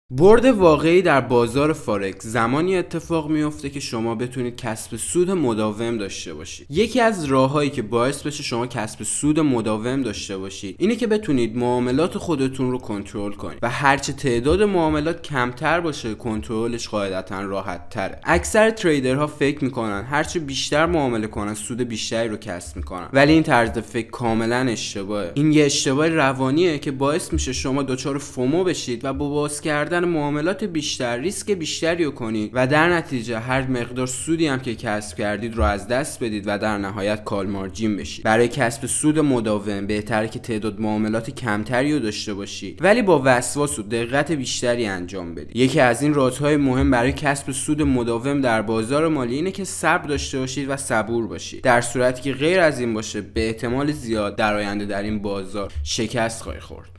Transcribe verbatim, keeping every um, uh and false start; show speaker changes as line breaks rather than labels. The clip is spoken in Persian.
برد واقعی در بازار فارکس زمانی اتفاق میفته که شما بتونید کسب سود مداوم داشته باشید. یکی از راههایی که باعث بشه شما کسب سود مداوم داشته باشید اینه که بتونید معاملات خودتون رو کنترل کنید و هرچه تعداد معاملات کمتر باشه کنترلش قاعدتا راحت تره. اکثر تریدرها فکر میکنن هرچه بیشتر معامله کنن سود بیشتری رو کسب میکنن، ولی این طرز فکر کاملا اشتباهه. این یه اشتباه روانیه که باعث میشه شما دچار فومو بشید و با باز کردن معاملات بیشتر ریسک بیشتری رو کنید و در نتیجه هر مقدار سودی هم که کسب کردید رو از دست بدید و در نهایت کال مارجین بشید. برای کسب سود مداوم بهتره که تعداد معاملات کمتری رو داشته باشید ولی با وسواس و دقت بیشتری انجام بدید. یکی از این رازهای مهم برای کسب سود مداوم در بازار مالی اینه که صبر داشته باشید و صبور باشید. در صورتی که غیر از این باشه به احتمال زیاد در آینده در این بازار شکست خواهید خورد.